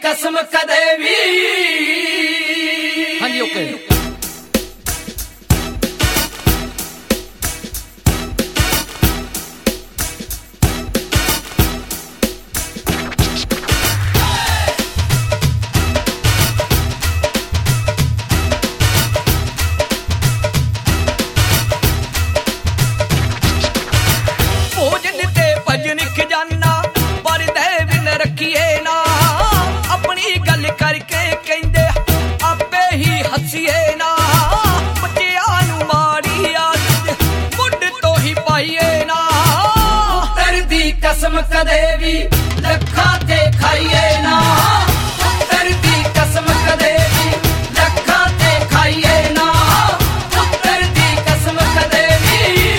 कसम कदे भी। हाँ जी ओके। कसम कदे भी लखा ते खाइए ना, पुत्तर दी कसम कदे भी लखा ते खाइए ना, पुत्तर दी कसम कदे भी।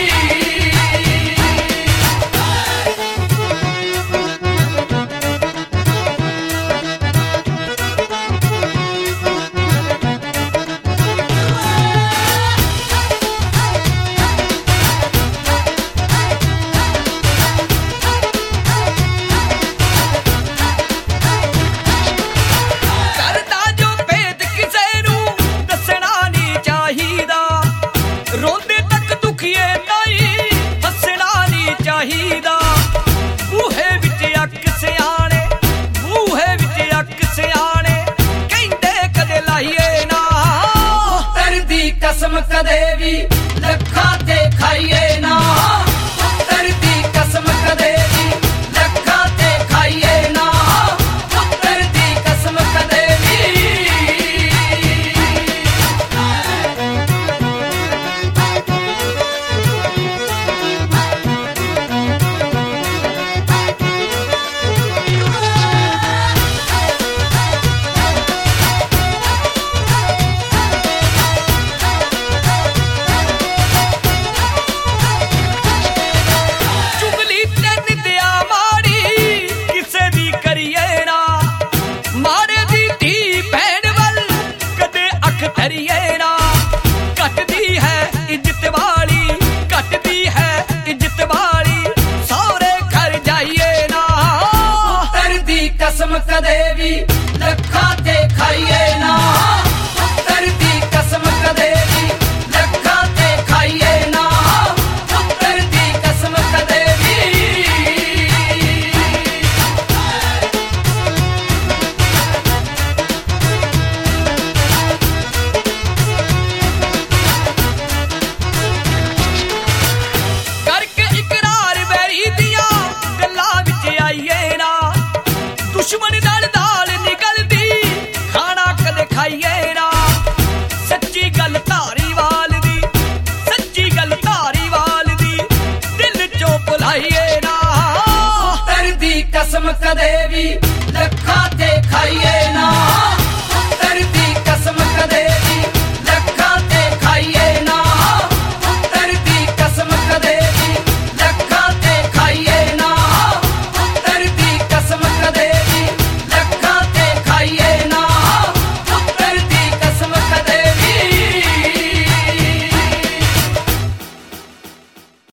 कसम कदे भी लखा ते खाइए ना, पुत्तर दी कसम कदे भी लखा ते खाइए ना, पुत्तर दी कसम कदे भी। कटदी है इज्जत वाली, कटदी है इज्जत वाली, सौरे घर जाइए ना, पुत्तर दी कसम कदे भी लखा ते खाइए ना, पुत्तर दी कसम कदे भी लखा ते खाइए ना, पुत्तर दी कसम कदे भी। दुश्मन नाल दाल निकलदी खाना कदे खाइए ना, सच्ची गल धारीवाल दी, सच्ची गल धारीवाल दी, दिल चो भुलाइए ना, पुत्तर दी कसम कदे भी लखा